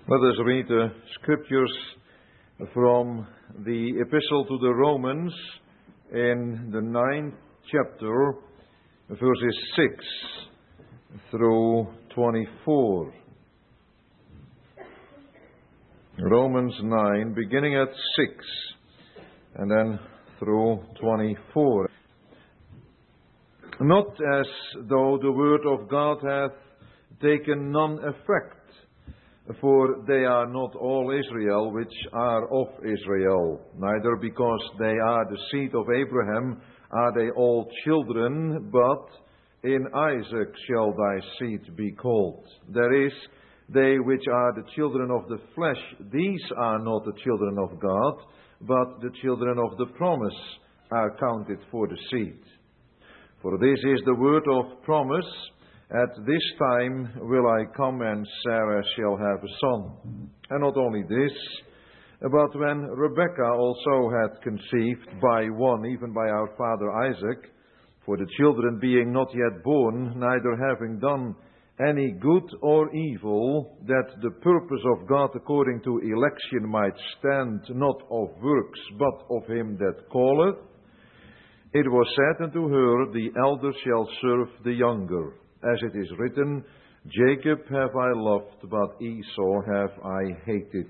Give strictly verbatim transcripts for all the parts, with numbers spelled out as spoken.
Let us read the scriptures from the Epistle to the Romans in the ninth chapter, verses six through twenty-four. Romans nine, beginning at six, and then through twenty-four. Not as though the word of God hath taken none effect, for they are not all Israel which are of Israel, neither because they are the seed of Abraham are they all children, but in Isaac shall thy seed be called. There is, they which are the children of the flesh, these are not the children of God, but the children of the promise are counted for the seed. For this is the word of promise, at this time will I come, and Sarah shall have a son. And not only this, but when Rebekah also had conceived by one, even by our father Isaac, for the children being not yet born, neither having done any good or evil, that the purpose of God according to election might stand, not of works, but of him that calleth, it was said unto her, the elder shall serve the younger. As it is written, Jacob have I loved, but Esau have I hated.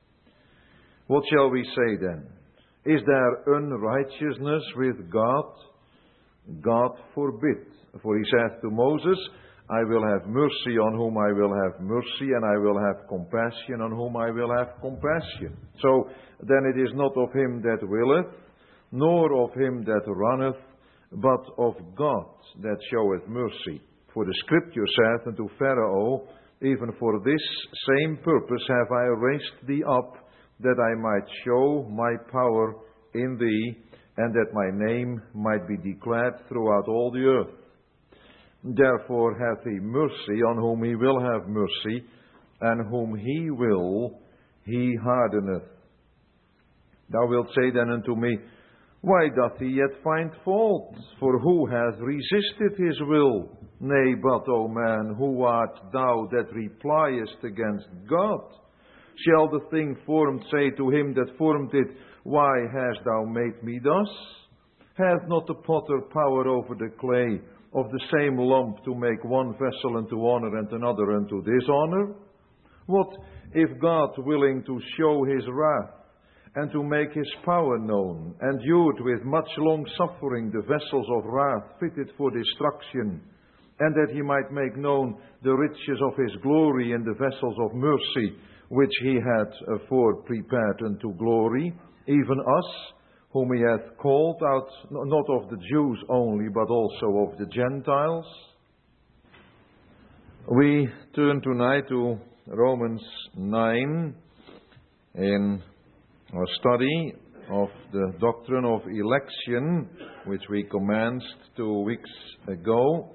What shall we say then? Is there unrighteousness with God? God forbid. For he saith to Moses, I will have mercy on whom I will have mercy, and I will have compassion on whom I will have compassion. So then it is not of him that willeth, nor of him that runneth, but of God that showeth mercy. For the scripture saith unto Pharaoh, even for this same purpose have I raised thee up, that I might show my power in thee, and that my name might be declared throughout all the earth. Therefore hath he mercy on whom he will have mercy, and whom he will, he hardeneth. Thou wilt say then unto me, why doth he yet find fault? For who hath resisted his will? Nay, but, O man, who art thou that repliest against God? Shall the thing formed say to him that formed it, why hast thou made me thus? Hath not the potter power over the clay of the same lump to make one vessel unto honor and another unto dishonor? What if God, willing to show his wrath, and to make his power known, endured with much long suffering the vessels of wrath fitted for destruction, and that he might make known the riches of his glory in the vessels of mercy, which he had afore prepared unto glory, even us, whom he hath called out, not of the Jews only, but also of the Gentiles? We turn tonight to Romans nine in our study of the doctrine of election, which we commenced two weeks ago.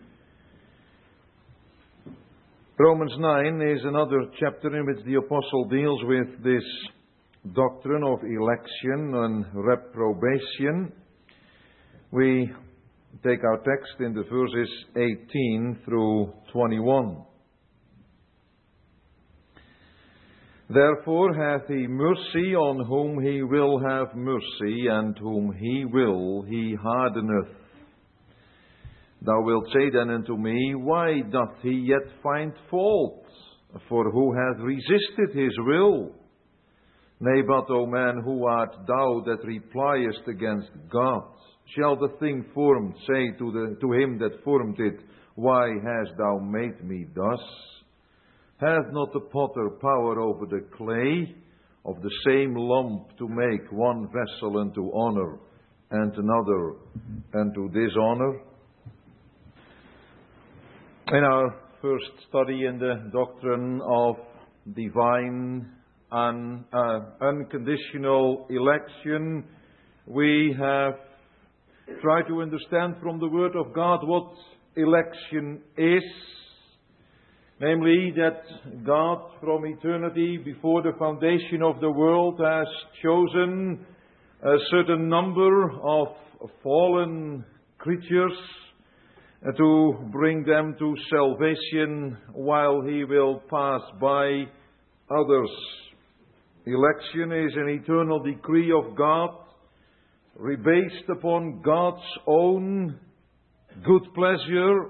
Romans nine is another chapter in which the apostle deals with this doctrine of election and reprobation. We take our text in the verses eighteen through twenty-one. Therefore hath he mercy on whom he will have mercy, and whom he will he hardeneth. Thou wilt say then unto me, why doth he yet find fault? For who hath resisted his will? Nay, but, O man, who art thou that repliest against God? Shall the thing formed say to, the, to him that formed it, why hast thou made me thus? Hath not the potter power over the clay of the same lump to make one vessel unto honor and another unto dishonor? In our first study in the doctrine of divine and uh, unconditional election, we have tried to understand from the Word of God what election is. Namely, that God from eternity, before the foundation of the world, has chosen a certain number of fallen creatures to bring them to salvation, while he will pass by others. Election is an eternal decree of God, based upon God's own good pleasure.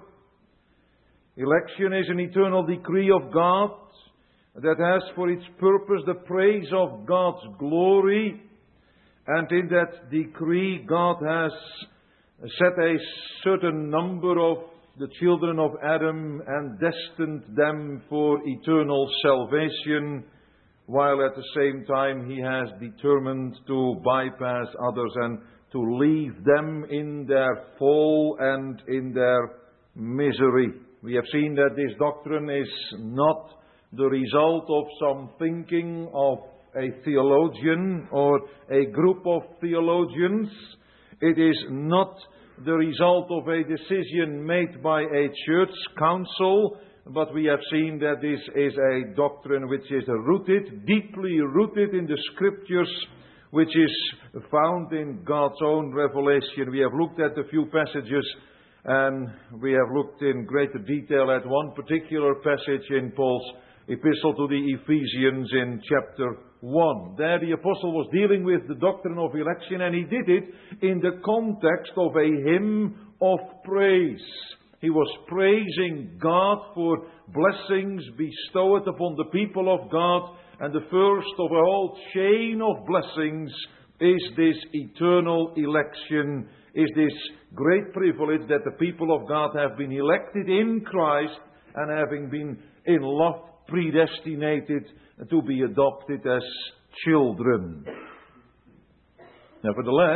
Election is an eternal decree of God that has for its purpose the praise of God's glory. And in that decree, God has set a certain number of the children of Adam and destined them for eternal salvation, while at the same time He has determined to bypass others and to leave them in their fall and in their misery. We have seen that this doctrine is not the result of some thinking of a theologian or a group of theologians. It is not the result of a decision made by a church council, but we have seen that this is a doctrine which is rooted, deeply rooted in the Scriptures, which is found in God's own revelation. We have looked at a few passages, and we have looked in greater detail at one particular passage in Paul's epistle to the Ephesians in chapter one. There the apostle was dealing with the doctrine of election, and he did it in the context of a hymn of praise. He was praising God for blessings bestowed upon the people of God, and the first of a whole chain of blessings is this eternal election, is this great privilege that the people of God have been elected in Christ and having been in love predestinated to be adopted as children. Nevertheless,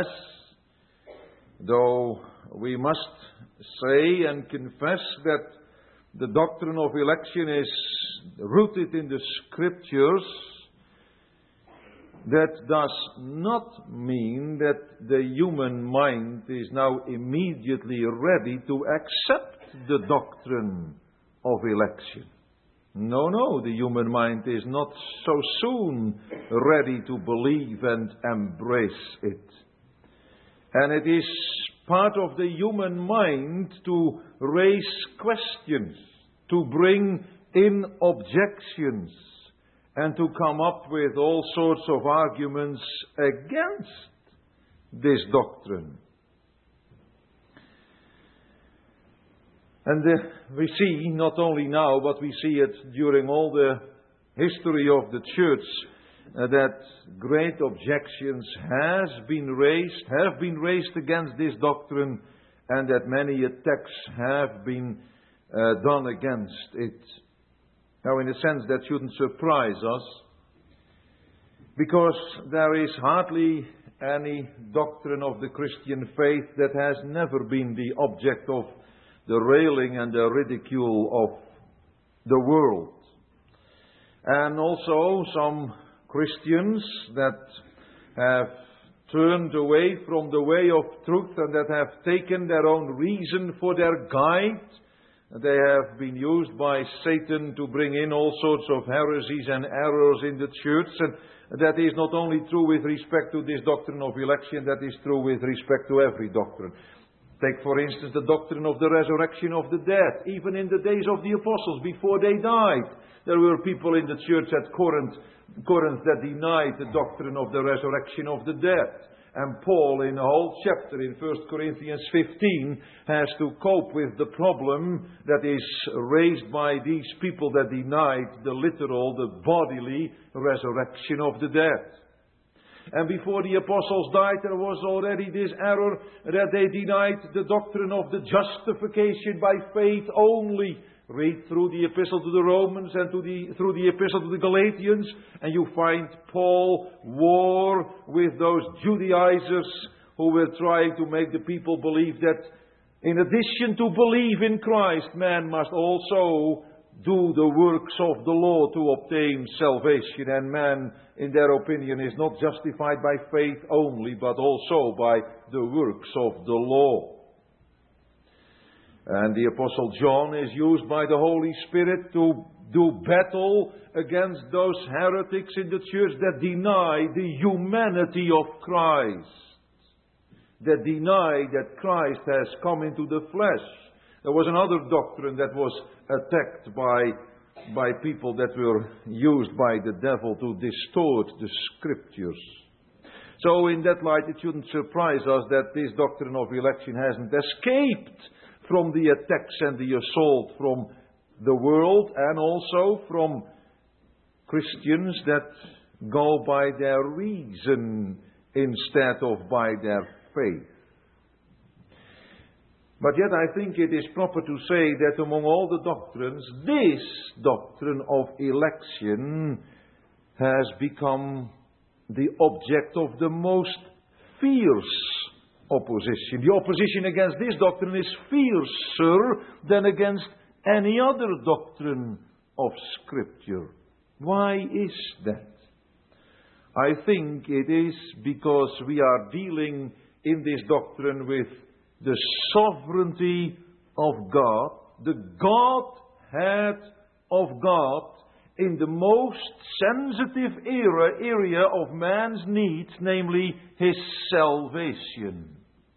though we must say and confess that the doctrine of election is rooted in the Scriptures, that does not mean that the human mind is now immediately ready to accept the doctrine of election. No, no, the human mind is not so soon ready to believe and embrace it. And it is part of the human mind to raise questions, to bring in objections, and to come up with all sorts of arguments against this doctrine. And uh, we see, not only now, but we see it during all the history of the church, uh, that great objections has been raised, have been raised against this doctrine, and that many attacks have been uh, done against it. Now, in a sense, that shouldn't surprise us, because there is hardly any doctrine of the Christian faith that has never been the object of the railing and the ridicule of the world. And also some Christians that have turned away from the way of truth and that have taken their own reason for their guide. They have been used by Satan to bring in all sorts of heresies and errors in the church. And that is not only true with respect to this doctrine of election, that is true with respect to every doctrine. Take, for instance, the doctrine of the resurrection of the dead. Even in the days of the apostles, before they died, there were people in the church at Corinth, Corinth that denied the doctrine of the resurrection of the dead. And Paul, in a whole chapter in First Corinthians fifteen, has to cope with the problem that is raised by these people that denied the literal, the bodily resurrection of the dead. And before the apostles died, there was already this error that they denied the doctrine of the justification by faith only. Read through the epistle to the Romans and to the, through the epistle to the Galatians, and you find Paul war with those Judaizers who were trying to make the people believe that in addition to believe in Christ, man must also do the works of the law to obtain salvation. And man, in their opinion, is not justified by faith only, but also by the works of the law. And the Apostle John is used by the Holy Spirit to do battle against those heretics in the church that deny the humanity of Christ, that deny that Christ has come into the flesh. There was another doctrine that was attacked by by people that were used by the devil to distort the Scriptures. So in that light, it shouldn't surprise us that this doctrine of election hasn't escaped from the attacks and the assault from the world, and also from Christians that go by their reason instead of by their faith. But yet I think it is proper to say that among all the doctrines, this doctrine of election has become the object of the most fierce opposition. The opposition against this doctrine is fiercer than against any other doctrine of Scripture. Why is that? I think it is because we are dealing in this doctrine with the sovereignty of God, the Godhead of God, in the most sensitive era, area of man's needs, namely his salvation.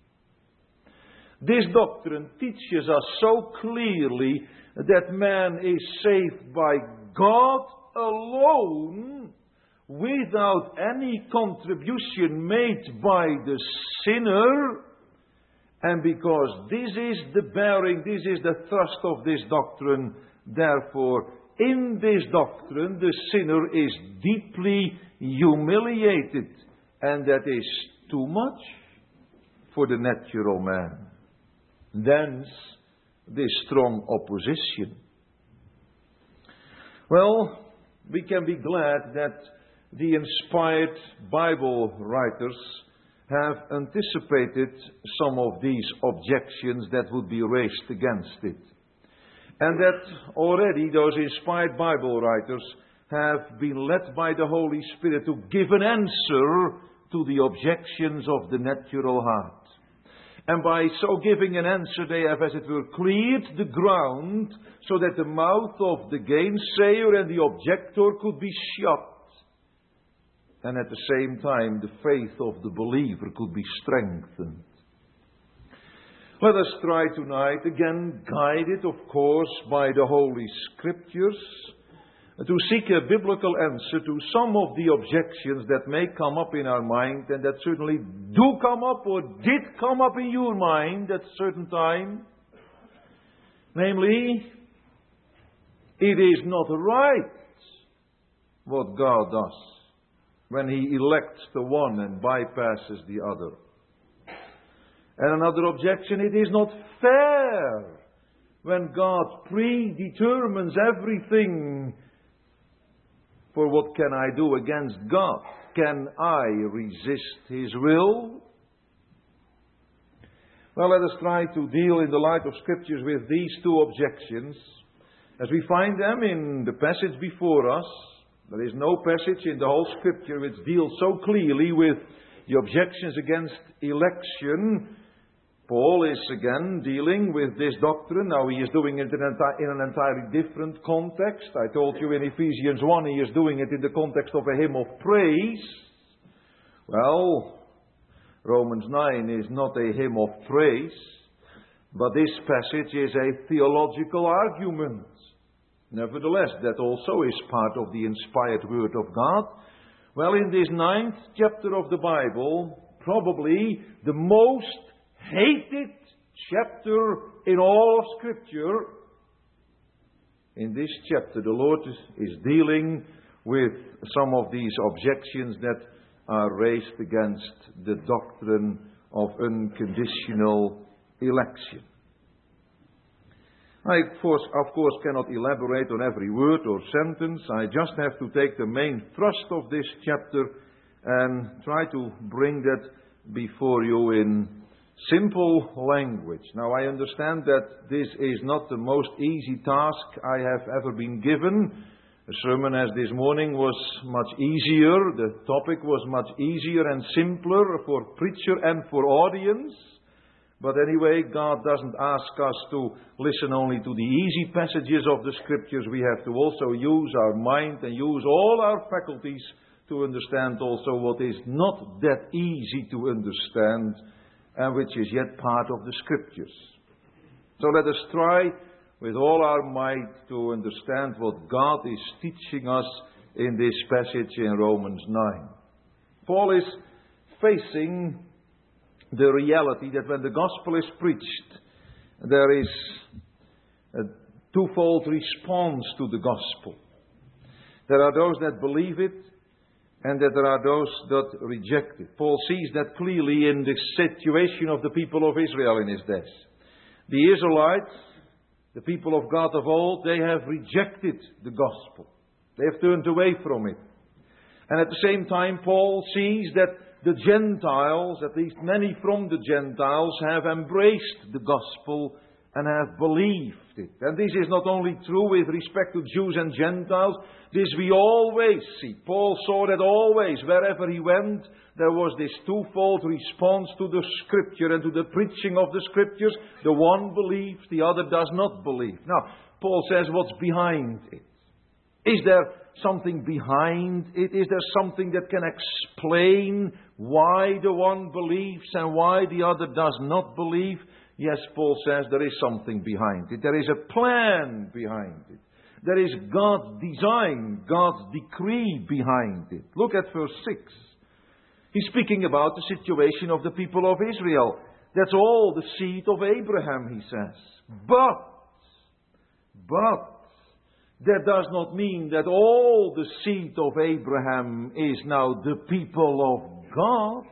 This doctrine teaches us so clearly that man is saved by God alone, without any contribution made by the sinner. And because this is the bearing, this is the thrust of this doctrine, therefore, in this doctrine, the sinner is deeply humiliated. And that is too much for the natural man. Thence, this strong opposition. Well, we can be glad that the inspired Bible writers have anticipated some of these objections that would be raised against it. And that already those inspired Bible writers have been led by the Holy Spirit to give an answer to the objections of the natural heart. And by so giving an answer, they have, as it were, cleared the ground so that the mouth of the gainsayer and the objector could be shut. And at the same time, the faith of the believer could be strengthened. Let us try tonight, again guided, of course, by the Holy Scriptures, to seek a biblical answer to some of the objections that may come up in our mind, and that certainly do come up or did come up in your mind at a certain time. Namely, it is not right what God does when He elects the one and bypasses the other. And another objection, it is not fair when God predetermines everything. For what can I do against God? Can I resist His will? Well, let us try to deal in the light of Scriptures with these two objections, as we find them in the passage before us. There is no passage in the whole Scripture which deals so clearly with the objections against election. Paul is again dealing with this doctrine. Now he is doing it in an, enti- in an entirely different context. I told you in Ephesians one he is doing it in the context of a hymn of praise. Well, Romans nine is not a hymn of praise, but this passage is a theological argument. Nevertheless, that also is part of the inspired Word of God. Well, in this ninth chapter of the Bible, probably the most hated chapter in all of Scripture, in this chapter the Lord is dealing with some of these objections that are raised against the doctrine of unconditional election. I, of course, of course, cannot elaborate on every word or sentence. I just have to take the main thrust of this chapter and try to bring that before you in simple language. Now, I understand that this is not the most easy task I have ever been given. A sermon as this morning was much easier. The topic was much easier and simpler for preacher and for audience. But anyway, God doesn't ask us to listen only to the easy passages of the Scriptures. We have to also use our mind and use all our faculties to understand also what is not that easy to understand and which is yet part of the Scriptures. So let us try with all our might to understand what God is teaching us in this passage in Romans nine. Paul is facing the reality that when the gospel is preached, there is a twofold response to the gospel. There are those that believe it, and that there are those that reject it. Paul sees that clearly in the situation of the people of Israel in his days. The Israelites, the people of God of old, they have rejected the gospel. They have turned away from it. And at the same time, Paul sees that the Gentiles, at least many from the Gentiles, have embraced the gospel and have believed it. And this is not only true with respect to Jews and Gentiles, this we always see. Paul saw that always, wherever he went, there was this twofold response to the Scripture and to the preaching of the Scriptures. The one believes, the other does not believe. Now, Paul says, what's behind it? Is there something behind it? Is there something that can explain why the one believes and why the other does not believe? Yes, Paul says there is something behind it. There is a plan behind it. There is God's design, God's decree behind it. Look at verse six. He's speaking about the situation of the people of Israel. That's all the seed of Abraham, he says. But, but, that does not mean that all the seed of Abraham is now the people of God.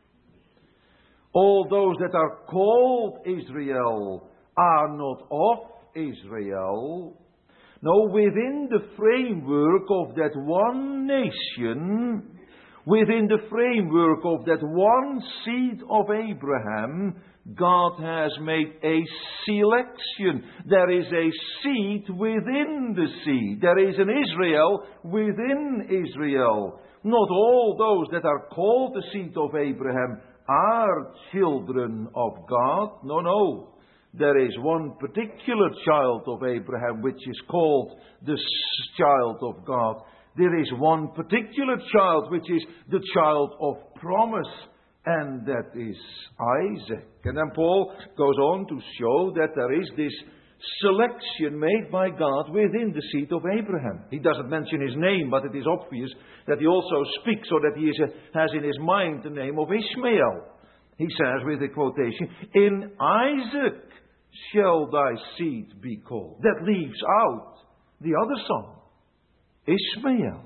All those that are called Israel are not of Israel. No, within the framework of that one nation, within the framework of that one seed of Abraham, God has made a selection. There is a seed within the seed. There is an Israel within Israel. Not all those that are called the seed of Abraham are children of God. No, no. There is one particular child of Abraham which is called the child of God. There is one particular child which is the child of promise, and that is Isaac. And then Paul goes on to show that there is this selection made by God within the seed of Abraham. He doesn't mention his name, but it is obvious that he also speaks, or that he is a, has in his mind the name of Ishmael. He says with a quotation, "In Isaac shall thy seed be called." That leaves out the other son, Ishmael.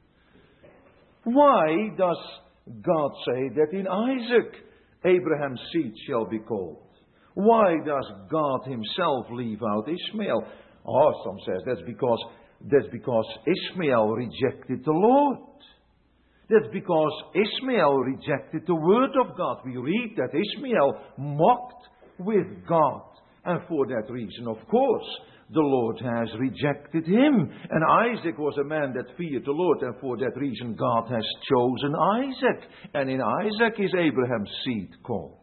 Why does God say that in Isaac Abraham's seed shall be called? Why does God himself leave out Ishmael? Oh, some says that's because that's because Ishmael rejected the Lord. That's because Ishmael rejected the word of God. We read that Ishmael mocked with God. And for that reason, of course, the Lord has rejected him. And Isaac was a man that feared the Lord. And for that reason, God has chosen Isaac. And in Isaac is Abraham's seed called.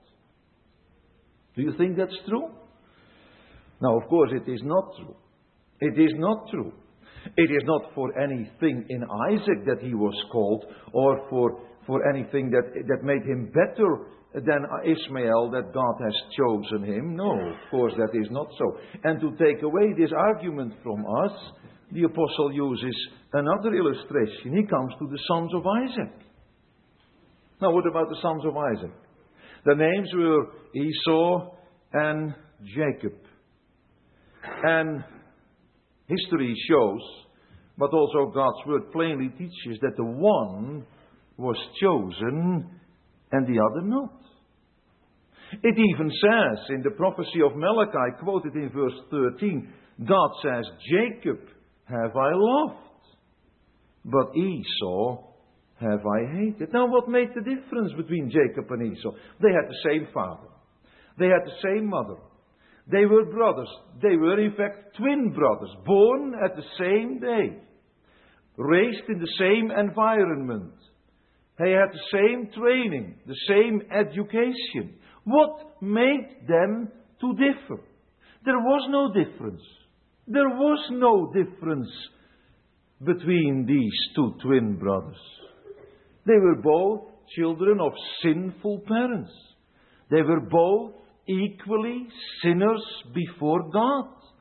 Do you think that's true? Now, of course, it is not true. It is not true. It is not for anything in Isaac that he was called, or for, for anything that, that made him better than Ishmael, that God has chosen him. No, of course, that is not so. And to take away this argument from us, the apostle uses another illustration. He comes to the sons of Isaac. Now, what about the sons of Isaac? The names were Esau and Jacob. And history shows, but also God's word plainly teaches, that the one was chosen and the other not. It even says in the prophecy of Malachi, quoted in verse thirteen, God says, "Jacob have I loved, but Esau have I hated." Now, what made the difference between Jacob and Esau? They had the same father. They had the same mother. They were brothers. They were, in fact, twin brothers, born at the same day, raised in the same environment. They had the same training, the same education. What made them to differ? There was no difference. There was no difference between these two twin brothers. They were both children of sinful parents. They were both equally sinners before God.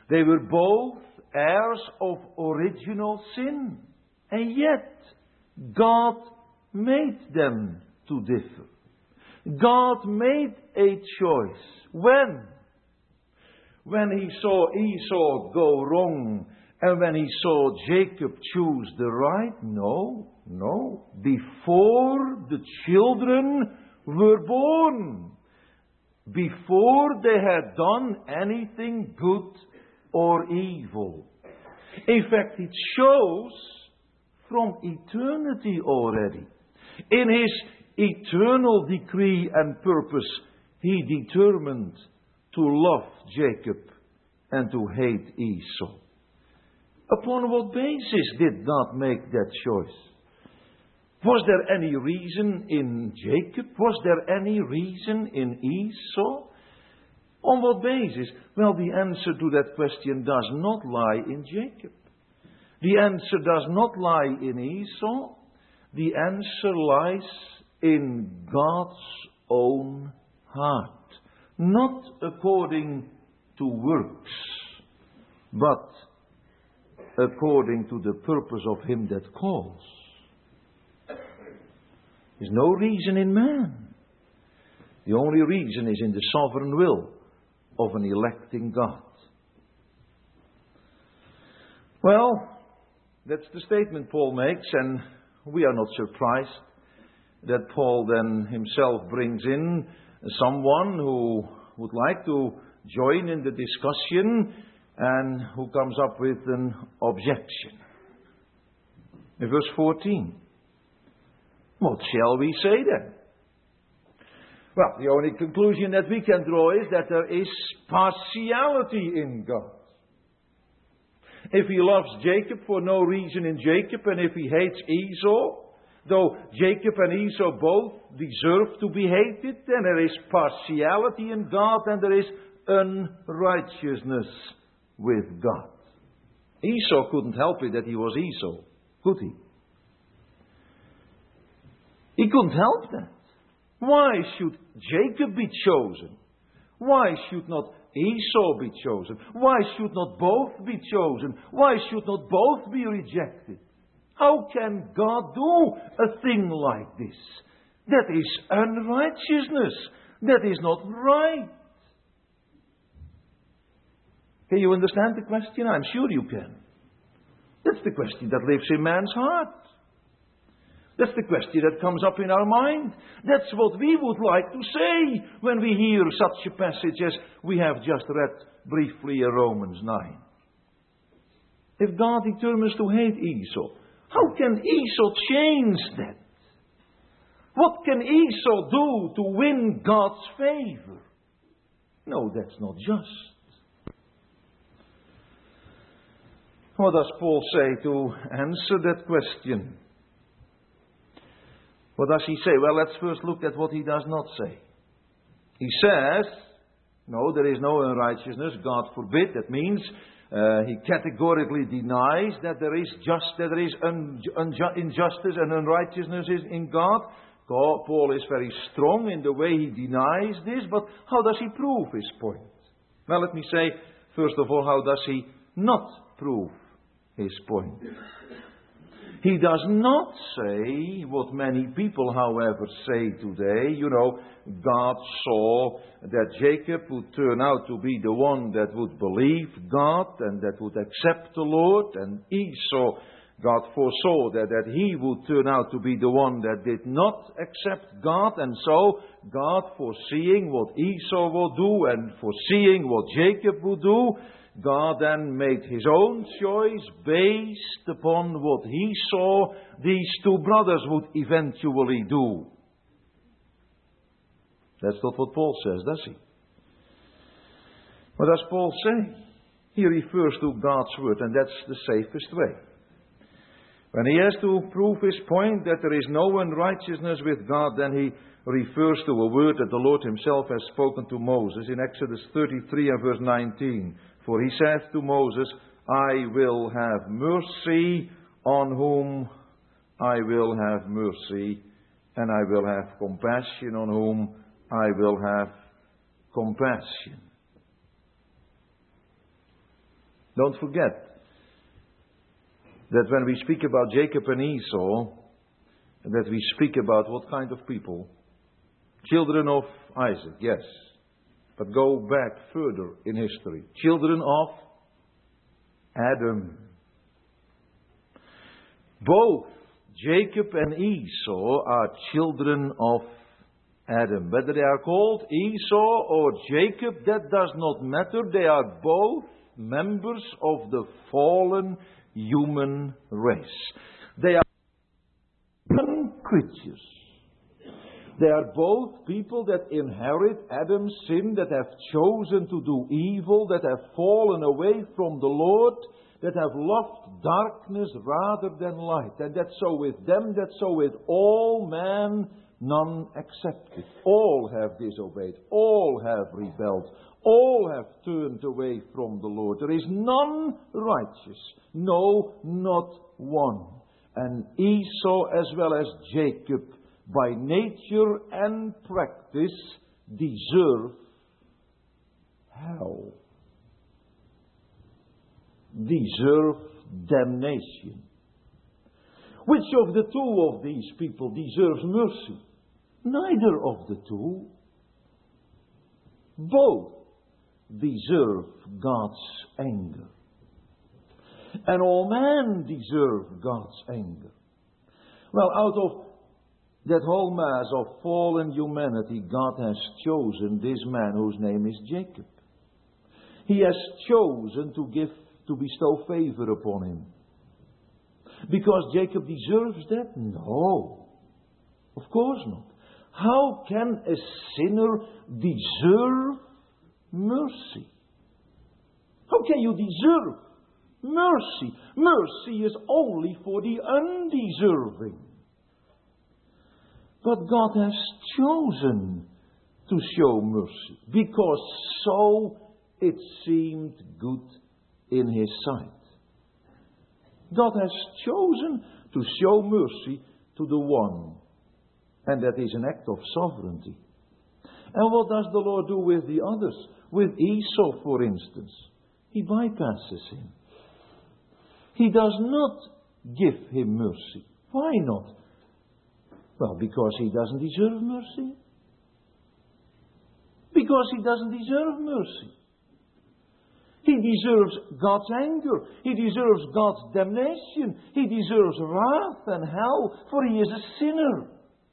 They were both heirs of original sin. And yet, God made them to differ. God made a choice. When? When he saw Esau go wrong, and when he saw Jacob choose the right? No, no. Before the children were born. Before they had done anything good or evil. In fact, it shows from eternity already. In his eternal decree and purpose, he determined to love Jacob and to hate Esau. Upon what basis did God make that choice? Was there any reason in Jacob? Was there any reason in Esau? On what basis? Well, the answer to that question does not lie in Jacob. The answer does not lie in Esau. The answer lies in God's own heart. Not according to works, but according to the purpose of him that calls. There's no reason in man. The only reason is in the sovereign will of an electing God. Well, that's the statement Paul makes, and we are not surprised that Paul then himself brings in someone who would like to join in the discussion and who comes up with an objection. In verse fourteen. What shall we say then? Well, the only conclusion that we can draw is that there is partiality in God. If he loves Jacob for no reason in Jacob, and if he hates Esau, though Jacob and Esau both deserve to be hated, then there is partiality in God and there is unrighteousness with God. Esau couldn't help it that he was Esau, could he? He couldn't help that. Why should Jacob be chosen? Why should not Esau be chosen? Why should not both be chosen? Why should not both be rejected? How can God do a thing like this? That is unrighteousness. That is not right. Can you understand the question? I'm sure you can. That's the question that lives in man's heart. That's the question that comes up in our mind. That's what we would like to say when we hear such a passage as we have just read briefly in Romans nine. If God determines to hate Esau, how can Esau change that? What can Esau do to win God's favor? No, that's not just. What does Paul say to answer that question? What does he say? Well, let's first look at what he does not say. He says, no, there is no unrighteousness, God forbid. That means uh, he categorically denies that there is just that there is un, unju- injustice and unrighteousness in God. God. Paul is very strong in the way he denies this, but how does he prove his point? Well, let me say, first of all, how does he not prove his point? He does not say what many people, however, say today. You know, God saw that Jacob would turn out to be the one that would believe God and that would accept the Lord. And Esau, God foresaw that, that he would turn out to be the one that did not accept God. And so, God, foreseeing what Esau would do and foreseeing what Jacob would do, God then made his own choice based upon what he saw these two brothers would eventually do. That's not what Paul says, does he? What does Paul say? He refers to God's word, and that's the safest way. When he has to prove his point that there is no unrighteousness with God, then he refers to a word that the Lord himself has spoken to Moses in Exodus thirty-three and verse nineteen. For he says to Moses, I will have mercy on whom I will have mercy, and I will have compassion on whom I will have compassion. Don't forget that when we speak about Jacob and Esau, that we speak about what kind of people? Children of Isaac, yes. But go back further in history. Children of Adam. Both Jacob and Esau are children of Adam. Whether they are called Esau or Jacob, that does not matter. They are both members of the fallen human race. They are human creatures. They are both people that inherit Adam's sin, that have chosen to do evil, that have fallen away from the Lord, that have loved darkness rather than light. And that's so with them, that's so with all men, none excepted. All have disobeyed, all have rebelled, all have turned away from the Lord. There is none righteous, no, not one. And Esau as well as Jacob, by nature and practice, deserve hell. Deserve damnation. Which of the two of these people deserves mercy? Neither of the two. Both deserve God's anger. And all men deserve God's anger. Well, out of that whole mass of fallen humanity, God has chosen this man whose name is Jacob. He has chosen to give, to bestow favor upon him. Because Jacob deserves that? No. Of course not. How can a sinner deserve mercy? How can you deserve mercy? Mercy is only for the undeserving. But God has chosen to show mercy, because so it seemed good in His sight. God has chosen to show mercy to the one, and that is an act of sovereignty. And what does the Lord do with the others? With Esau, for instance, He bypasses him. He does not give him mercy. Why not? Well, because he doesn't deserve mercy. Because he doesn't deserve mercy. He deserves God's anger. He deserves God's damnation. He deserves wrath and hell, for he is a sinner.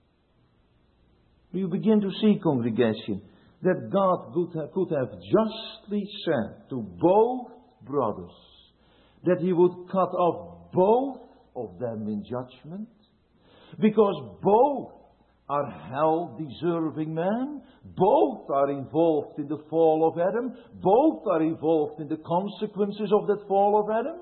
You begin to see, congregation, that God could have justly said to both brothers that He would cut off both of them in judgment, because both are hell-deserving men, both are involved in the fall of Adam, both are involved in the consequences of that fall of Adam.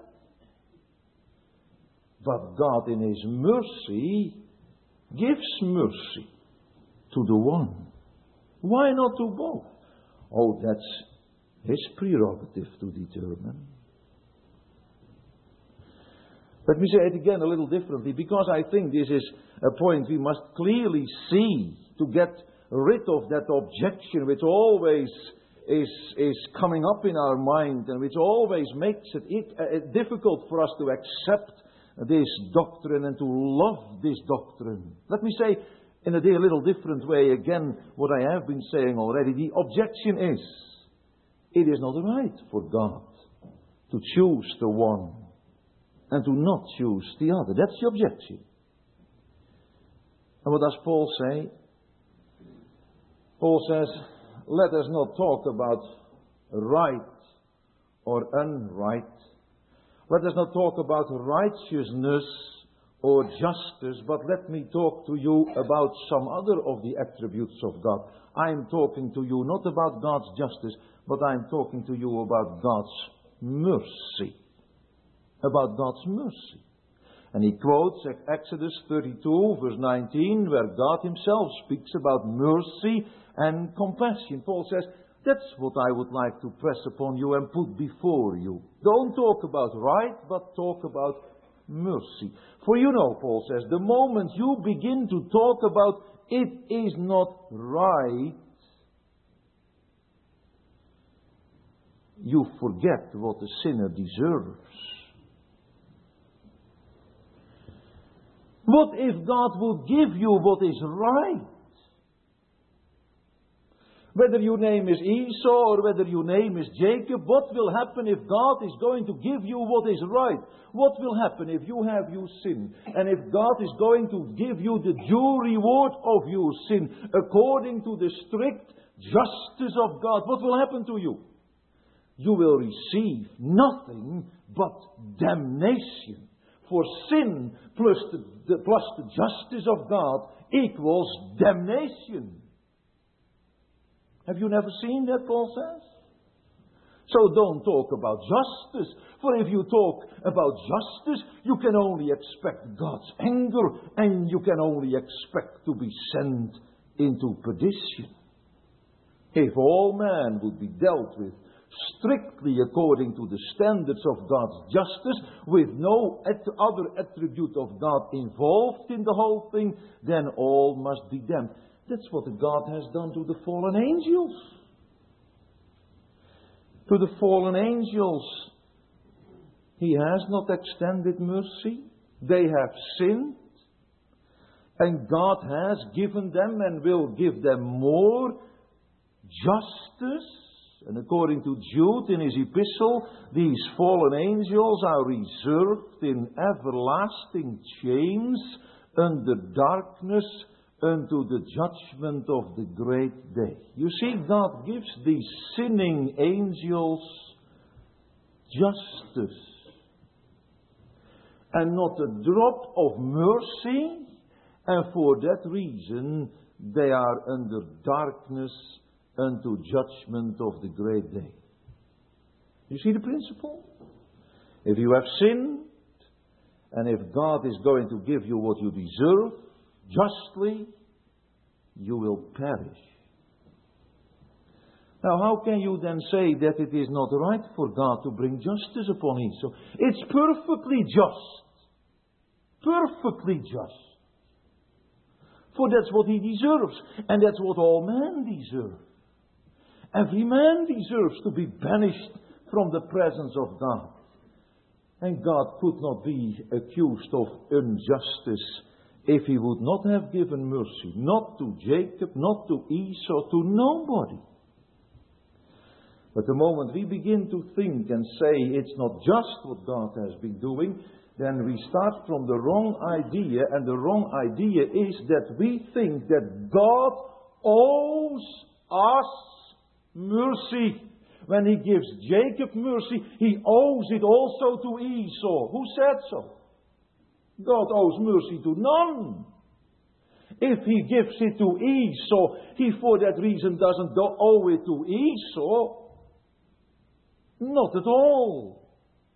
But God in His mercy gives mercy to the one. Why not to both? Oh, that's His prerogative to determine. Let me say it again a little differently, because I think this is a point we must clearly see to get rid of that objection which always is, is coming up in our mind and which always makes it, it uh, difficult for us to accept this doctrine and to love this doctrine. Let me say in a dear little different way again what I have been saying already. The objection is, it is not right for God to choose the one and to not choose the other. That's the objection. And what does Paul say? Paul says, let us not talk about right or unright. Let us not talk about righteousness or justice, but let me talk to you about some other of the attributes of God. I am talking to you not about God's justice, but I am talking to you about God's mercy. About God's mercy. And he quotes Exodus thirty-two, verse nineteen, where God Himself speaks about mercy and compassion. Paul says, that's what I would like to press upon you and put before you. Don't talk about right, but talk about mercy. For you know, Paul says, the moment you begin to talk about it is not right, you forget what the sinner deserves. What if God would give you what is right? Whether your name is Esau or whether your name is Jacob, what will happen if God is going to give you what is right? What will happen if you have your sin? And if God is going to give you the due reward of your sin according to the strict justice of God, what will happen to you? You will receive nothing but damnation. For sin plus the, the, plus the justice of God equals damnation. Have you never seen that, Paul says? So don't talk about justice. For if you talk about justice, you can only expect God's anger, and you can only expect to be sent into perdition. If all man would be dealt with strictly according to the standards of God's justice, with no at- other attribute of God involved in the whole thing, then all must be damned. That's what God has done to the fallen angels. To the fallen angels, He has not extended mercy. They have sinned. And God has given them and will give them more justice. And according to Jude in his epistle, these fallen angels are reserved in everlasting chains under darkness unto the judgment of the great day. You see, God gives these sinning angels justice. And not a drop of mercy. And for that reason, they are under darkness unto judgment of the great day. You see the principle? If you have sinned, and if God is going to give you what you deserve, justly, you will perish. Now, how can you then say that it is not right for God to bring justice upon Esau? It's perfectly just. Perfectly just. For that's what he deserves. And that's what all men deserve. Every man deserves to be banished from the presence of God. And God could not be accused of injustice if He would not have given mercy. Not to Jacob, not to Esau, to nobody. But the moment we begin to think and say it's not just what God has been doing, then we start from the wrong idea. And the wrong idea is that we think that God owes us mercy. When He gives Jacob mercy, He owes it also to Esau. Who said so? God owes mercy to none. If He gives it to Esau, He for that reason doesn't owe it to Esau. Not at all.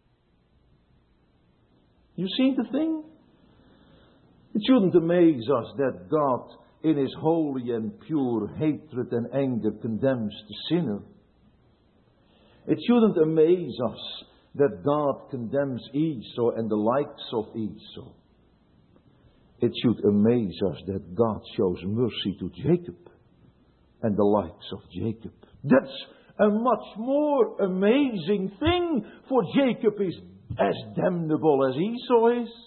You see the thing? It shouldn't amaze us that God, in His holy and pure hatred and anger, condemns the sinner. It shouldn't amaze us that God condemns Esau and the likes of Esau. It should amaze us that God shows mercy to Jacob and the likes of Jacob. That's a much more amazing thing, for Jacob is as damnable as Esau is.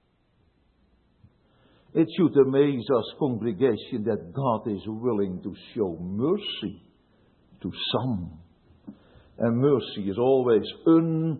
It should amaze us, congregation, that God is willing to show mercy to some. And mercy is always uncaused,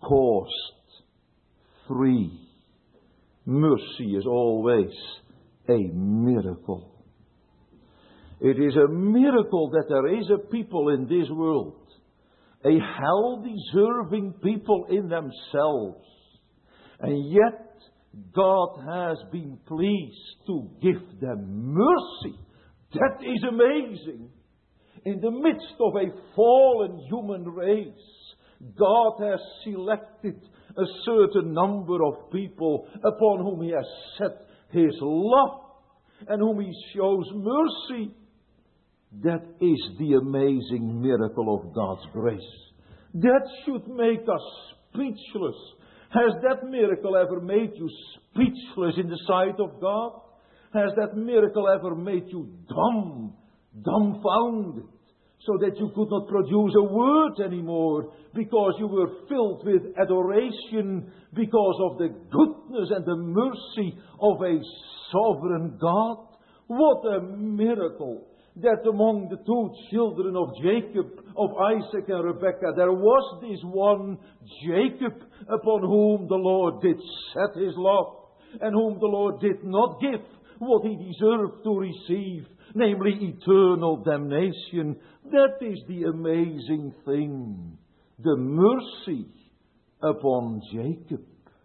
free. Mercy is always a miracle. It is a miracle that there is a people in this world, a hell-deserving people in themselves, and yet God has been pleased to give them mercy. That is amazing. In the midst of a fallen human race, God has selected a certain number of people upon whom He has set His love and whom He shows mercy. That is the amazing miracle of God's grace. That should make us speechless. Has that miracle ever made you speechless in the sight of God? Has that miracle ever made you dumb, dumbfounded? so that you could not produce a word anymore, because you were filled with adoration because of the goodness and the mercy of a sovereign God. What a miracle that among the two children of Jacob, of Isaac and Rebekah, there was this one Jacob upon whom the Lord did set his love, and whom the Lord did not give what he deserved to receive, namely eternal damnation. That is the amazing thing. The mercy upon Jacob.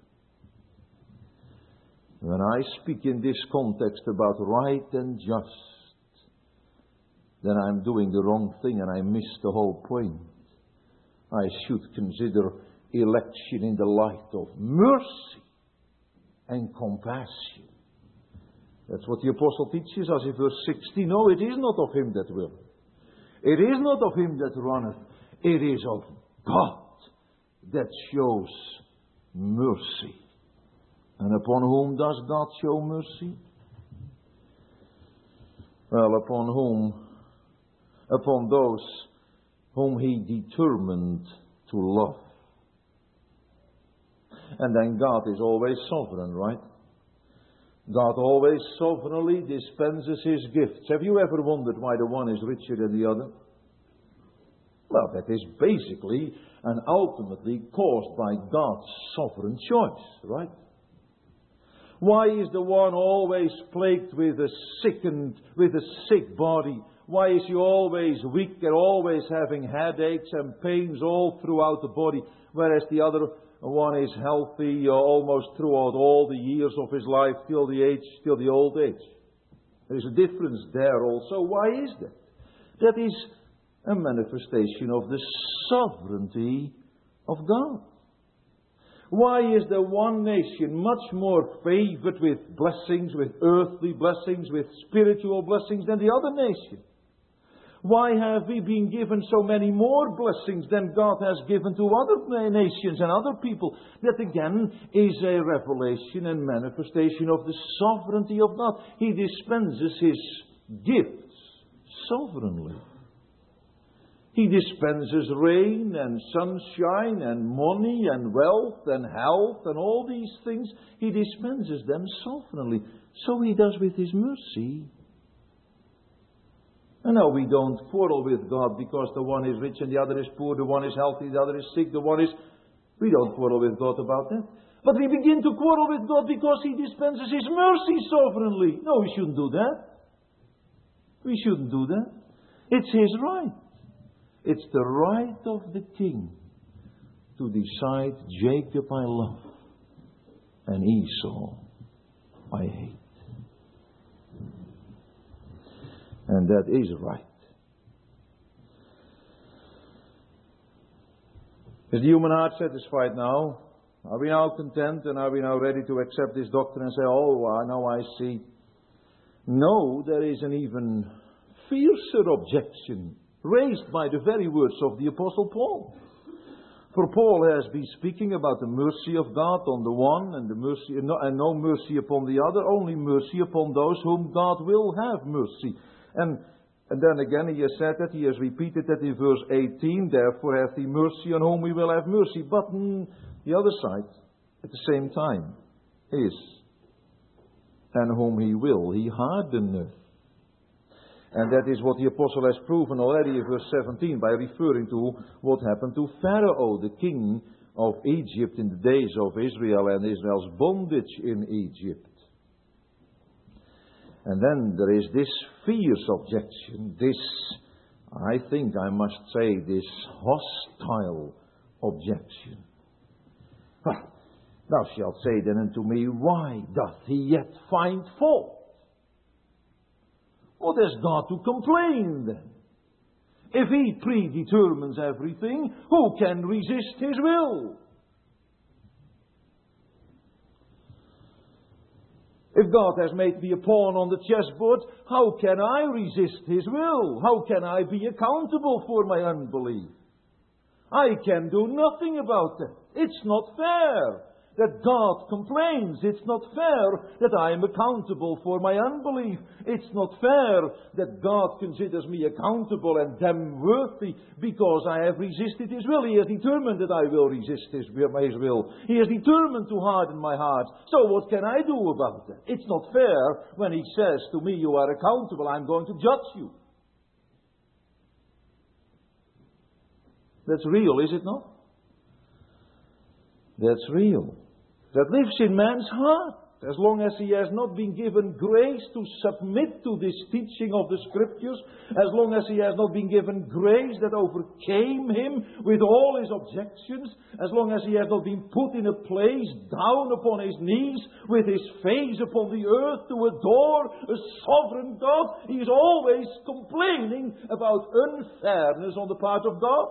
When I speak in this context about right and just, then I'm doing the wrong thing and I miss the whole point. I should consider election in the light of mercy and compassion. That's what the apostle teaches us in verse sixteen. No, it is not of him that willeth. It is not of him that runneth. It is of God that shows mercy. And upon whom does God show mercy? Well, upon whom? Upon those whom he determined to love. And then God is always sovereign, right? God always sovereignly dispenses his gifts. Have you ever wondered why the one is richer than the other? Well, that is basically and ultimately caused by God's sovereign choice, right? Why is the one always plagued with a sickened, with a sick body? Why is he always weak and always having headaches and pains all throughout the body, whereas the other one is healthy uh, almost throughout all the years of his life till the age, till the old age? There is a difference there also. Why is that? That is a manifestation of the sovereignty of God. Why is the one nation much more favored with blessings, with earthly blessings, with spiritual blessings than the other nation? Why have we been given so many more blessings than God has given to other nations and other people? That again is a revelation and manifestation of the sovereignty of God. He dispenses his gifts sovereignly. He dispenses rain and sunshine and money and wealth and health and all these things. He dispenses them sovereignly. So he does with his mercy. And now we don't quarrel with God because the one is rich and the other is poor, the one is healthy, the other is sick, the one is... We don't quarrel with God about that. But we begin to quarrel with God because he dispenses his mercy sovereignly. No, we shouldn't do that. We shouldn't do that. It's his right. It's the right of the king to decide, Jacob I love and Esau I hate. And that is right. Is the human heart satisfied now? Are we now content and are we now ready to accept this doctrine and say, oh, I know I see? No, there is an even fiercer objection raised by the very words of the Apostle Paul. For Paul has been speaking about the mercy of God on the one and the mercy and no, and no mercy upon the other, only mercy upon those whom God will have mercy. And, and then again he has said that, he has repeated that in verse eighteen, therefore hath he mercy on whom he will have mercy. But mm, the other side, at the same time, is, and whom he will, he hardeneth. And that is what the apostle has proven already in verse seventeen by referring to what happened to Pharaoh, the king of Egypt in the days of Israel and Israel's bondage in Egypt. And then there is this fierce objection, this, I think I must say, this hostile objection. Well, thou shalt say then unto me, why doth he yet find fault? What has God to complain then? If he predetermines everything, who can resist his will? If God has made me a pawn on the chessboard, how can I resist his will? How can I be accountable for my unbelief? I can do nothing about that. It's not fair. that God complains. It's not fair that I am accountable for my unbelief. It's not fair that God considers me accountable and damn worthy because I have resisted His will. He has determined that I will resist His will. He has determined to harden my heart. So what can I do about that? It's not fair when He says to me, you are accountable, I'm going to judge you. That's real, is it not? That's real. That lives in man's heart. As long as he has not been given grace to submit to this teaching of the Scriptures, as long as he has not been given grace that overcame him with all his objections, as long as he has not been put in a place down upon his knees with his face upon the earth to adore a sovereign God, he is always complaining about unfairness on the part of God.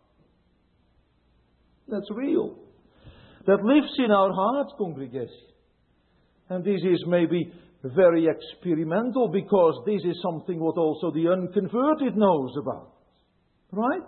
That's real. That lives in our hearts, congregation. And this is maybe very experimental because this is something what also the unconverted knows about. Right?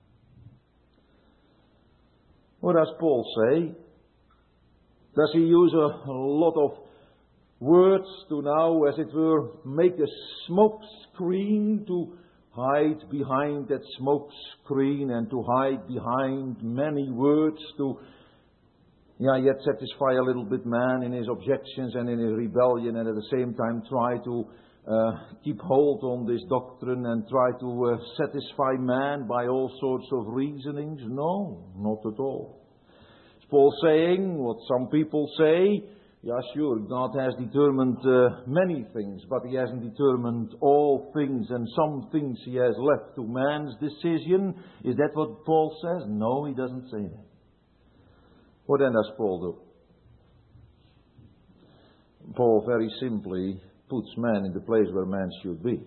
What does Paul say? Does he use a, a lot of words to now, as it were, make a smoke screen to hide behind that smoke screen and to hide behind many words to Yeah, yet satisfy a little bit man in his objections and in his rebellion, and at the same time try to uh, keep hold on this doctrine and try to uh, satisfy man by all sorts of reasonings? No, not at all. Is Paul saying what some people say? Yeah, sure, God has determined uh, many things, but He hasn't determined all things, and some things He has left to man's decision. Is that what Paul says? No, he doesn't say that. What then does Paul do? Paul very simply puts man in the place where man should be.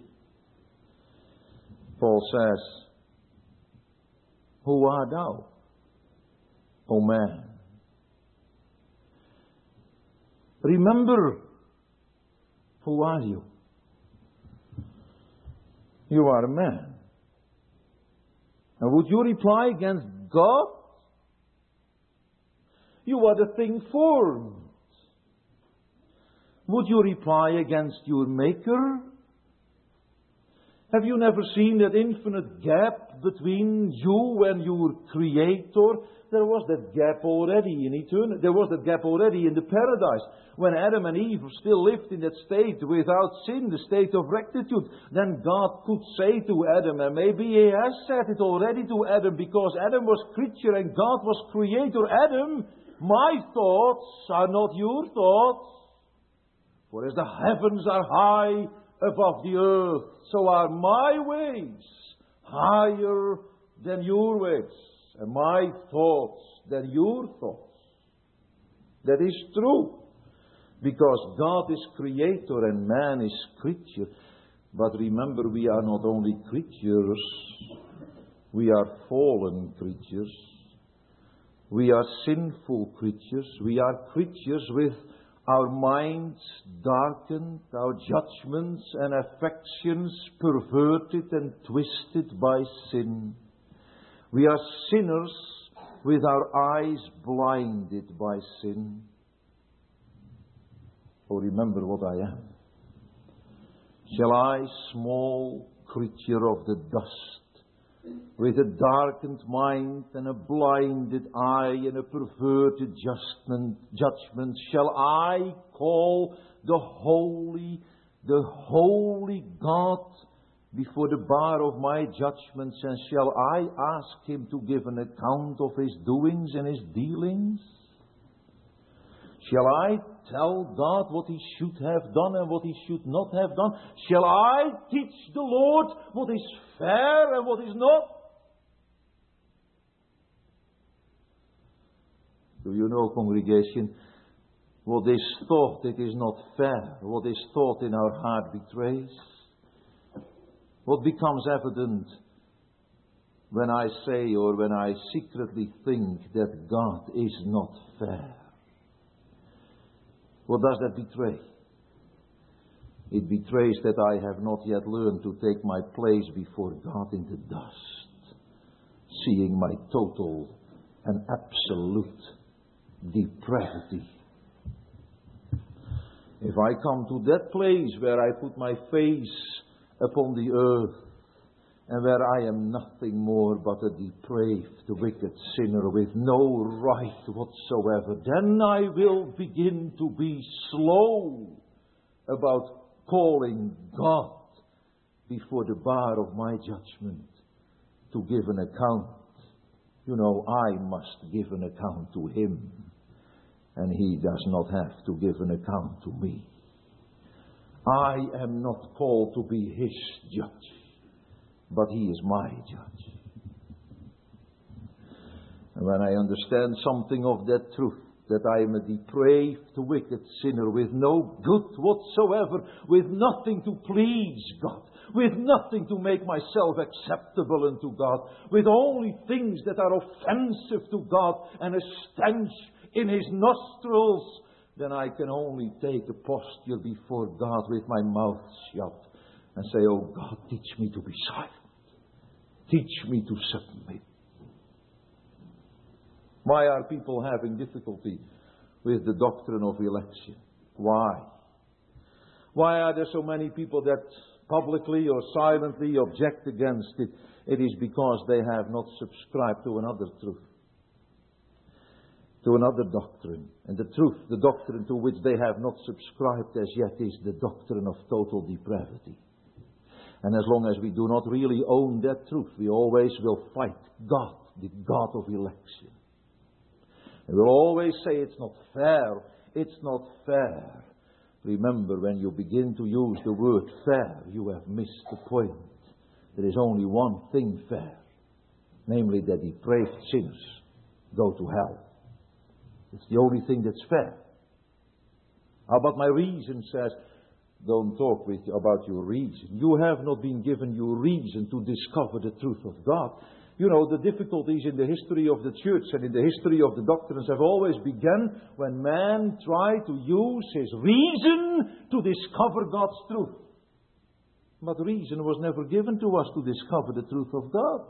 Paul says, who art thou, O man? Remember, who are you? You are a man. And would you reply against God? You are the thing formed. Would you reply against your Maker? Have you never seen that infinite gap between you and your Creator? There was that gap already in eternity. There was that gap already in the paradise. When Adam and Eve still lived in that state without sin, the state of rectitude, then God could say to Adam, and maybe He has said it already to Adam, because Adam was creature and God was Creator. Adam, my thoughts are not your thoughts. For as the heavens are high above the earth, so are my ways higher than your ways, and my thoughts than your thoughts. That is true, because God is Creator and man is creature. But remember, we are not only creatures, we are fallen creatures. We are sinful creatures. We are creatures with our minds darkened, our judgments and affections perverted and twisted by sin. We are sinners with our eyes blinded by sin. Oh, remember what I am. Shall I, small creature of the dust, with a darkened mind and a blinded eye and a perverted judgment, judgment, shall I call the holy, the holy God before the bar of my judgments, and shall I ask Him to give an account of His doings and His dealings? Shall I tell God what He should have done and what He should not have done? Shall I teach the Lord what is fair and what is not? Do you know, congregation, what is thought it is not fair, what is thought in our heart betrays? What becomes evident when I say or when I secretly think that God is not fair? What does that betray? It betrays that I have not yet learned to take my place before God in the dust, seeing my total and absolute depravity. If I come to that place where I put my face upon the earth, and where I am nothing more but a depraved, wicked sinner with no right whatsoever, then I will begin to be slow about calling God before the bar of my judgment to give an account. You know, I must give an account to Him, and He does not have to give an account to me. I am not called to be His judge, but He is my judge. And when I understand something of that truth, that I am a depraved, wicked sinner with no good whatsoever, with nothing to please God, with nothing to make myself acceptable unto God, with only things that are offensive to God and a stench in His nostrils, then I can only take a posture before God with my mouth shut and say, oh God, teach me to be silent. Teach me to submit. Why are people having difficulty with the doctrine of election? Why? Why are there so many people that publicly or silently object against it? It is because they have not subscribed to another truth, to another doctrine. And the truth, the doctrine to which they have not subscribed as yet, is the doctrine of total depravity. And as long as we do not really own that truth, we always will fight God, the God of election. And we'll always say it's not fair, it's not fair. Remember, when you begin to use the word fair, you have missed the point. There is only one thing fair, namely that depraved sinners go to hell. It's the only thing that's fair. How about my reason says, don't talk with about your reason. You have not been given your reason to discover the truth of God. You know, the difficulties in the history of the church and in the history of the doctrines have always begun when man tried to use his reason to discover God's truth. But reason was never given to us to discover the truth of God.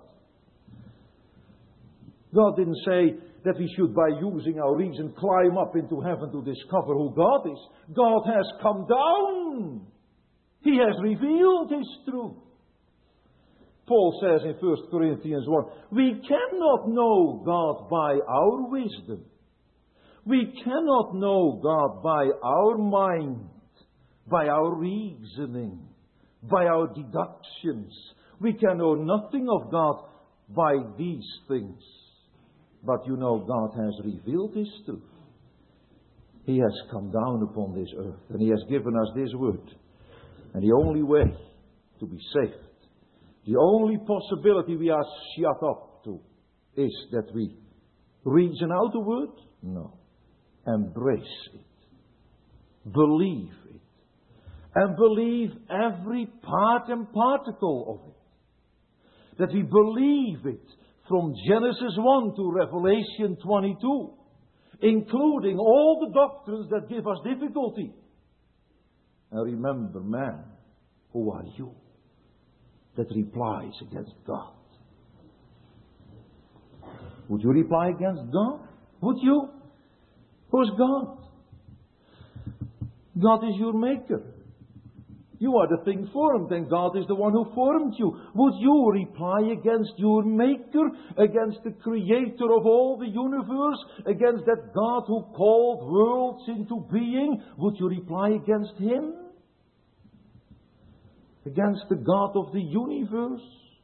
God didn't say that we should, by using our reason, climb up into heaven to discover who God is. God has come down. He has revealed His truth. Paul says in First Corinthians one, we cannot know God by our wisdom. We cannot know God by our mind, by our reasoning, by our deductions. We can know nothing of God by these things. But you know, God has revealed His truth. He has come down upon this earth, and He has given us this word. And the only way to be saved, the only possibility we are shut up to, is that we reason out the word? No. Embrace it. Believe it. And believe every part and particle of it. That we believe it from Genesis one to Revelation twenty-two, including all the doctrines that give us difficulty. And remember, man, who are you that replies against God? Would you reply against God? Would you? Who's God? God is your maker. You are the thing formed, and God is the one who formed you. Would you reply against your Maker, against the Creator of all the universe, against that God who called worlds into being? Would you reply against Him? Against the God of the universe?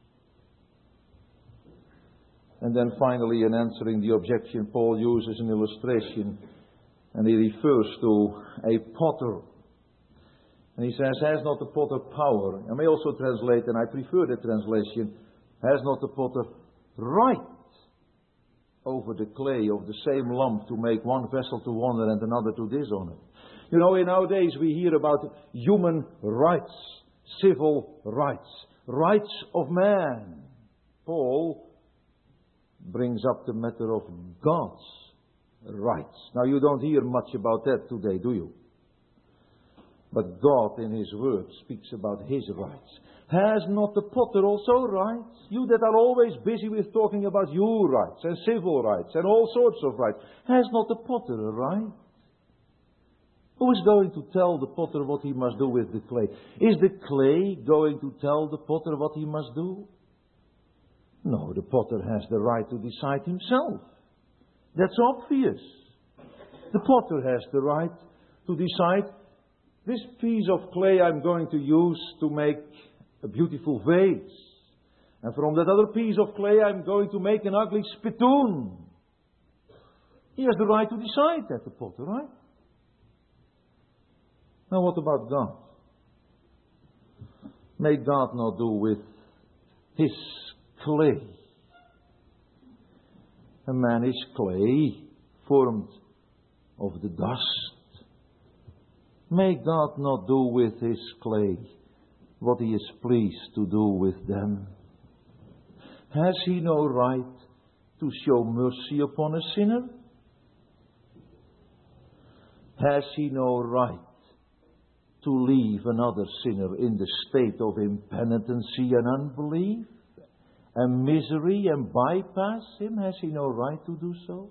And then finally, in answering the objection, Paul uses an illustration, and he refers to a potter. And he says, has not the potter power? I may also translate, and I prefer the translation, has not the potter right over the clay of the same lump to make one vessel to honor and another to dishonor? You know, in our days we hear about human rights, civil rights, rights of man. Paul brings up the matter of God's rights. Now, you don't hear much about that today, do you? But God in His Word speaks about His rights. Has not the potter also rights? You that are always busy with talking about your rights and civil rights and all sorts of rights. Has not the potter a right? Who is going to tell the potter what he must do with the clay? Is the clay going to tell the potter what he must do? No, the potter has the right to decide himself. That's obvious. The potter has the right to decide, this piece of clay I'm going to use to make a beautiful vase. And from that other piece of clay I'm going to make an ugly spittoon. He has the right to decide that, the potter, right? Now what about God? May God not do with his clay? A man is clay, formed of the dust. May God not do with his clay what he is pleased to do with them? Has he no right to show mercy upon a sinner? Has he no right to leave another sinner in the state of impenitency and unbelief and misery and bypass him? Has he no right to do so?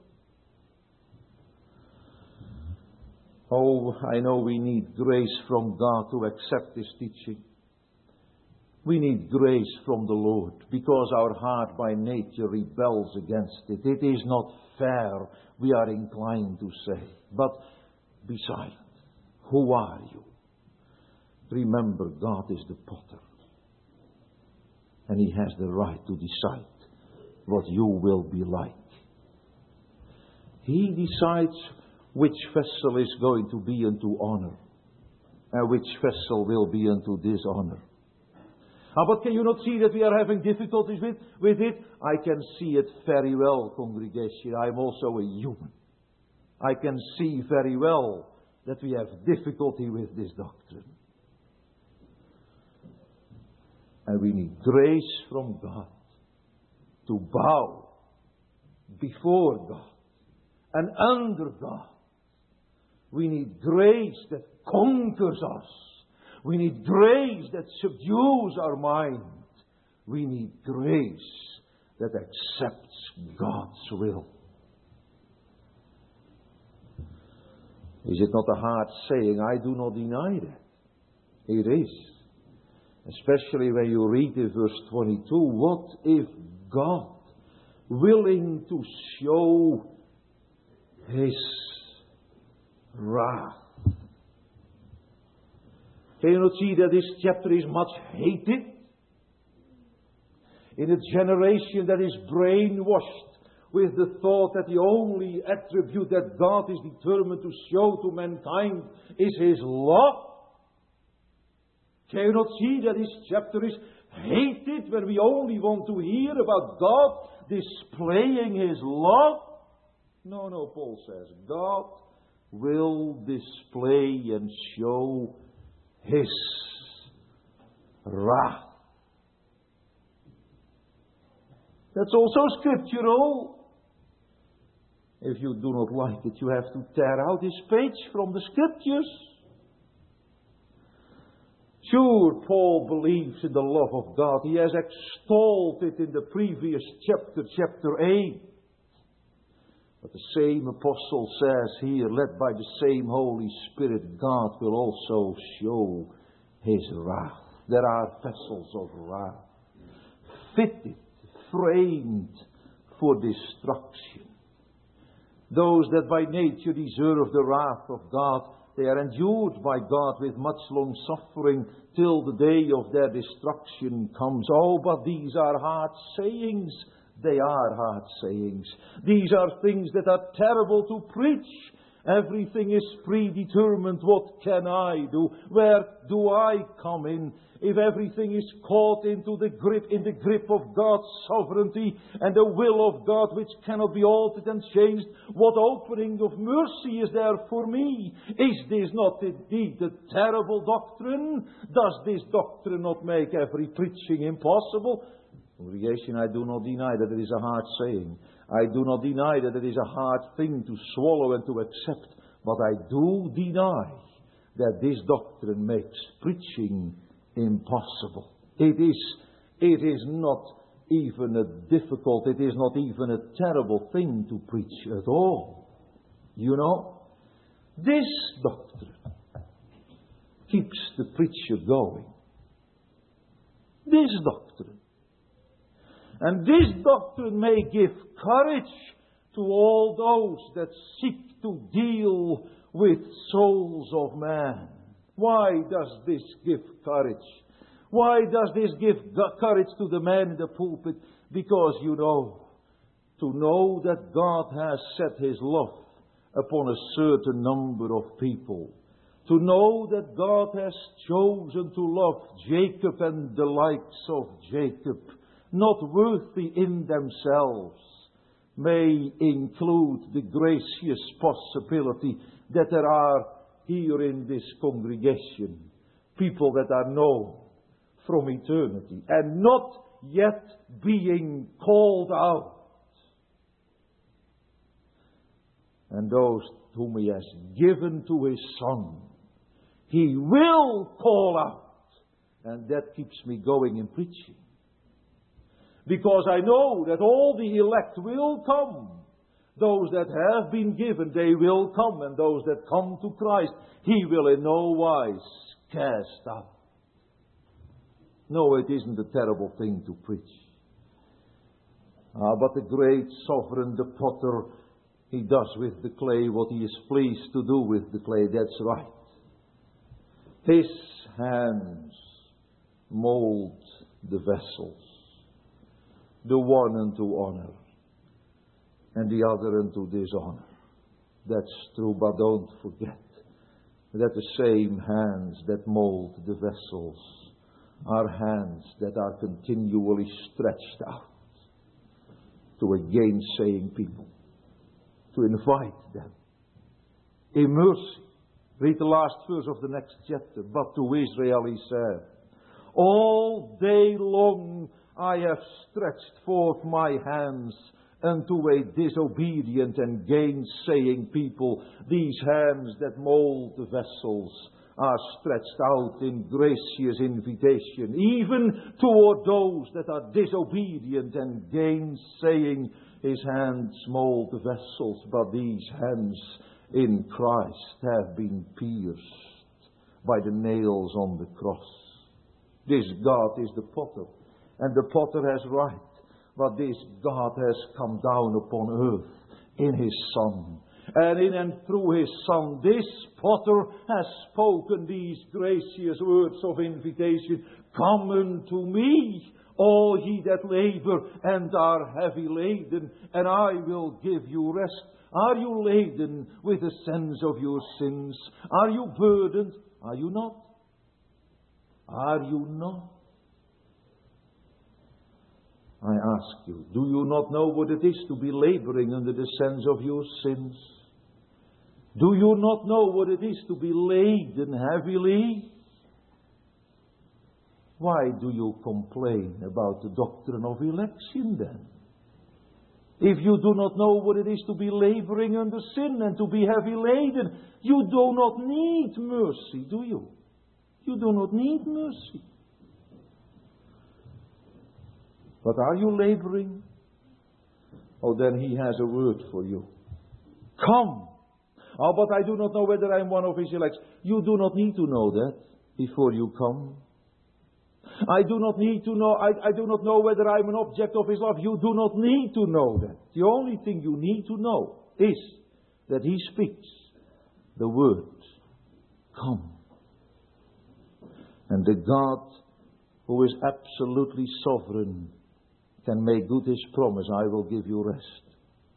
Oh, I know we need grace from God to accept this teaching. We need grace from the Lord because our heart by nature rebels against it. It is not fair, we are inclined to say. But be silent. Who are you? Remember, God is the potter. And he has the right to decide what you will be like. He decides which vessel is going to be unto honor and which vessel will be unto dishonor. Ah, but can you not see that we are having difficulties with, with it? I can see it very well, congregation. I am also a human. I can see very well that we have difficulty with this doctrine. And we need grace from God to bow before God and under God. We need grace that conquers us. We need grace that subdues our mind. We need grace that accepts God's will. Is it not a hard saying? I do not deny that. It is. Especially when you read in verse twenty-two, what if God, willing to show his wrath? Can you not see that this chapter is much hated? In a generation that is brainwashed with the thought that the only attribute that God is determined to show to mankind is his love. Can you not see that this chapter is hated when we only want to hear about God displaying his love? No, no, Paul says, God will display and show his wrath. That's also scriptural. If you do not like it, you have to tear out this page from the scriptures. Sure, Paul believes in the love of God. He has extolled it in the previous chapter, chapter eight. But the same apostle says here, led by the same Holy Spirit, God will also show his wrath. There are vessels of wrath, fitted, framed for destruction. Those that by nature deserve the wrath of God, they are endured by God with much long suffering till the day of their destruction comes. Oh, but these are hard sayings. They are hard sayings. These are things that are terrible to preach. Everything is predetermined. What can I do? Where do I come in? If everything is caught into the grip, in the grip of God's sovereignty and the will of God which cannot be altered and changed, what opening of mercy is there for me? Is this not indeed a terrible doctrine? Does this doctrine not make every preaching impossible? Congregation, I do not deny that it is a hard saying. I do not deny that it is a hard thing to swallow and to accept. But I do deny that this doctrine makes preaching impossible. It is, it is not even a difficult, it is not even a terrible thing to preach at all. You know, this doctrine keeps the preacher going. This doctrine. And this doctrine may give courage to all those that seek to deal with souls of man. Why does this give courage? Why does this give courage to the man in the pulpit? Because you know, to know that God has set His love upon a certain number of people. To know that God has chosen to love Jacob and the likes of Jacob, not worthy in themselves, may include the gracious possibility that there are here in this congregation people that are known from eternity and not yet being called out. And those whom He has given to His Son, He will call out. And that keeps me going in preaching. Because I know that all the elect will come. Those that have been given, they will come. And those that come to Christ, He will in no wise cast out. No, it isn't a terrible thing to preach. Ah, but the great sovereign, the potter, He does with the clay what He is pleased to do with the clay. That's right. His hands mold the vessels. The one unto honor, and the other unto dishonor. That's true, but don't forget that the same hands that mold the vessels are hands that are continually stretched out to a gainsaying people, to invite them in mercy. Read the last verse of the next chapter. But to Israel He said, all day long I have stretched forth my hands unto a disobedient and gainsaying people. These hands that mold the vessels are stretched out in gracious invitation, even toward those that are disobedient and gainsaying. His hands mold the vessels, but these hands in Christ have been pierced by the nails on the cross. This God is the potter, and the potter has right, but this God has come down upon earth in His Son. And in and through His Son, this potter has spoken these gracious words of invitation. Come unto me, all ye that labor and are heavy laden, and I will give you rest. Are you laden with the sense of your sins? Are you burdened? Are you not? Are you not? I ask you, do you not know what it is to be laboring under the sense of your sins? Do you not know what it is to be laden heavily? Why do you complain about the doctrine of election then? If you do not know what it is to be laboring under sin and to be heavy laden, you do not need mercy, do you? You do not need mercy. But are you laboring? Oh, then He has a word for you. Come. Oh, but I do not know whether I am one of His elect. You do not need to know that before you come. I do not need to know, I, I do not know whether I am an object of His love. You do not need to know that. The only thing you need to know is that He speaks the word, come. And the God who is absolutely sovereign can make good His promise, I will give you rest.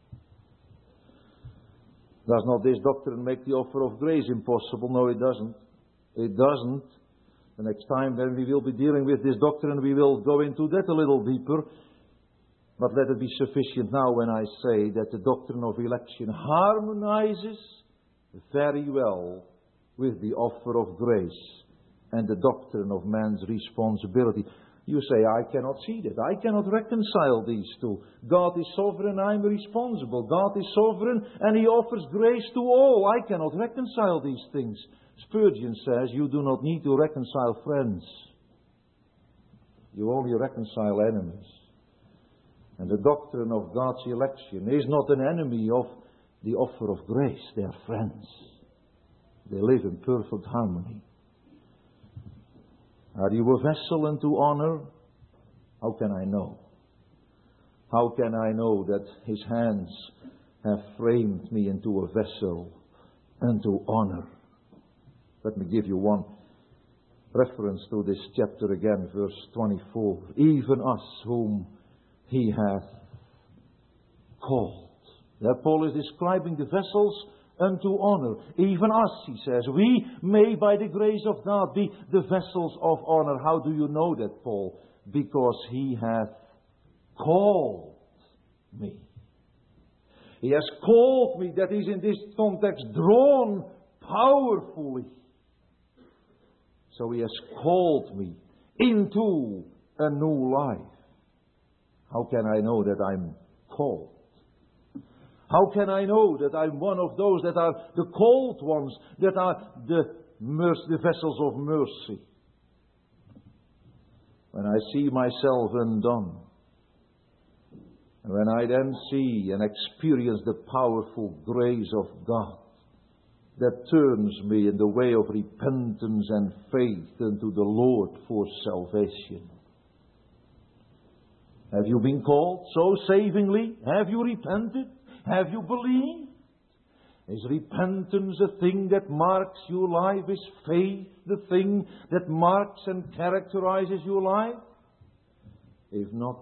Does not this doctrine make the offer of grace impossible? No, it doesn't. It doesn't. The next time then we will be dealing with this doctrine, we will go into that a little deeper. But let it be sufficient now when I say that the doctrine of election harmonizes very well with the offer of grace and the doctrine of man's responsibility. You say, I cannot see that. I cannot reconcile these two. God is sovereign, I am responsible. God is sovereign, and He offers grace to all. I cannot reconcile these things. Spurgeon says, you do not need to reconcile friends. You only reconcile enemies. And the doctrine of God's election is not an enemy of the offer of grace. They are friends. They live in perfect harmony. Are you a vessel unto honor? How can I know? How can I know that His hands have framed me into a vessel unto honor? Let me give you one reference to this chapter again, verse twenty-four. Even us whom He hath called. There Paul is describing the vessels unto honor. Even us, he says, we may by the grace of God be the vessels of honor. How do you know that, Paul? Because He hath called me. He has called me, that is in this context drawn powerfully. So He has called me into a new life. How can I know that I'm called? How can I know that I'm one of those that are the called ones, that are the, mercy, the vessels of mercy? When I see myself undone, and when I then see and experience the powerful grace of God that turns me in the way of repentance and faith unto the Lord for salvation. Have you been called so savingly? Have you repented? Have you believed? Is repentance a thing that marks your life? Is faith the thing that marks and characterizes your life? If not,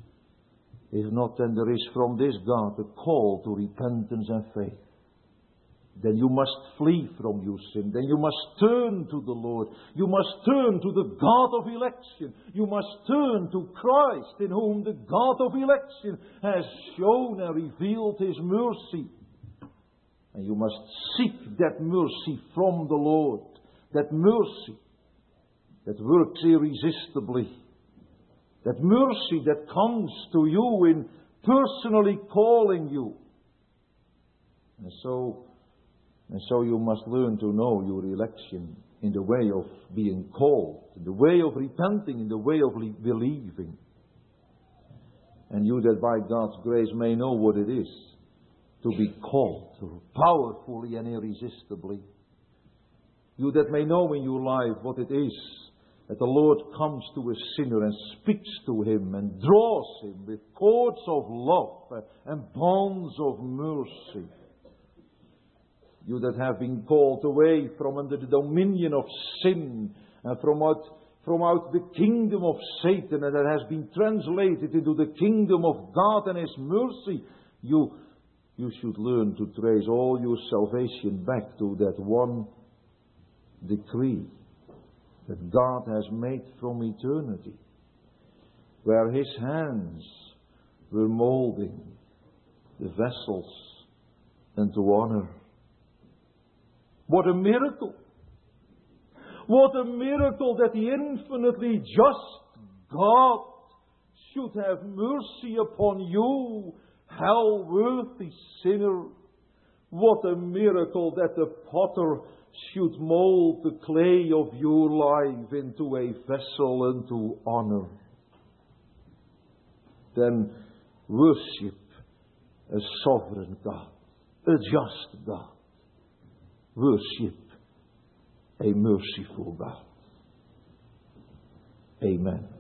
if not, then there is from this God a call to repentance and faith. Then you must flee from your sin. Then you must turn to the Lord. You must turn to the God of election. You must turn to Christ, in whom the God of election has shown and revealed His mercy. And you must seek that mercy from the Lord. That mercy that works irresistibly. That mercy that comes to you in personally calling you. And so... And so you must learn to know your election in the way of being called, in the way of repenting, in the way of believing. And you that by God's grace may know what it is to be called powerfully and irresistibly. You that may know in your life what it is that the Lord comes to a sinner and speaks to him and draws him with cords of love and bonds of mercy. You that have been called away from under the dominion of sin and from out, from out the kingdom of Satan, and that has been translated into the kingdom of God and His mercy, you, you should learn to trace all your salvation back to that one decree that God has made from eternity, where His hands were molding the vessels unto honor. What a miracle! What a miracle that the infinitely just God should have mercy upon you, hell-worthy sinner. What a miracle that the potter should mold the clay of your life into a vessel unto honor. Then worship a sovereign God, a just God. Worship a merciful God. Amen.